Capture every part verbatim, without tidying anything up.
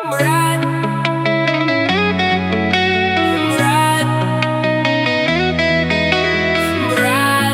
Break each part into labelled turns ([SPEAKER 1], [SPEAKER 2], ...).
[SPEAKER 1] брат, брат, брат.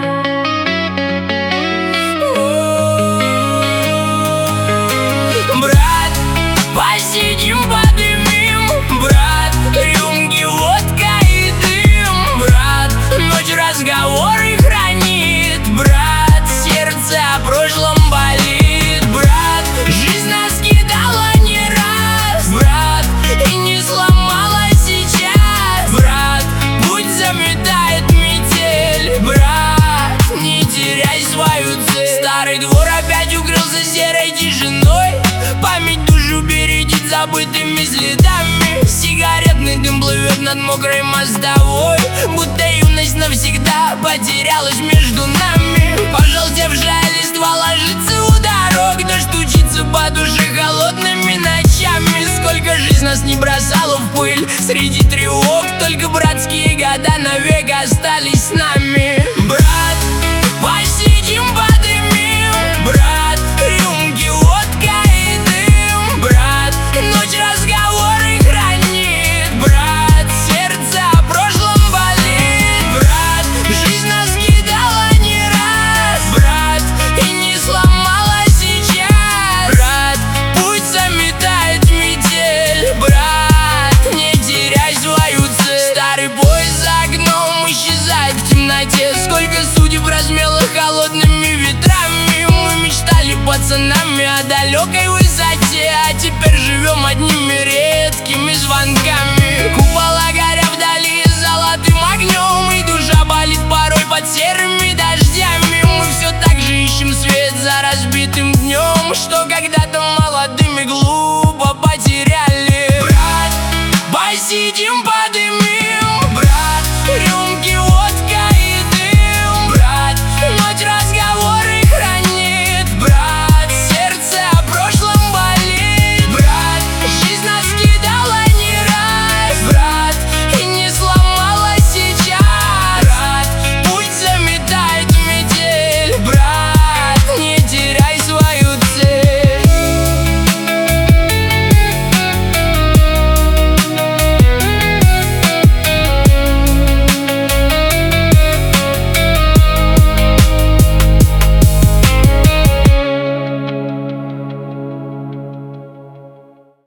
[SPEAKER 1] О, брат, посидим, подымим, брат, рюмки, водка и дым, брат, ночь разговоры хранит, брат, сердце о прошлом болит, брат, жизнь нас кидала не раз, брат, и не сломала сейчас, брат, путь заметает метель, брат, не теряй свою цель. Старый двор опять укрылся серой тишиной, память душу бередит забытыми следами, сигаретный дым плывет над мокрой мостовой, будто юность навсегда потерялась между нами. Пожелтевшая листва ложится у дорог, дождь стучится по душе холодными ночами. Сколько жизнь нас не бросала в пыль среди тревог, только братские года навек остались с нами. Брат, посидим, подымим, брат, рюмки, водка и дым, брат, ночь разговоры хранит, брат, сердце о прошлом болит, брат, жизнь нас кидала не раз, брат, и не сломала сейчас, брат, путь заметает метель, брат, не теряй свою цель. Старый поезд за окном исчезает в темноте, сколько судеб размело холодными ветрами. Мы мечтали пацанами о далекой высоте, а теперь живем одними редкими звонками.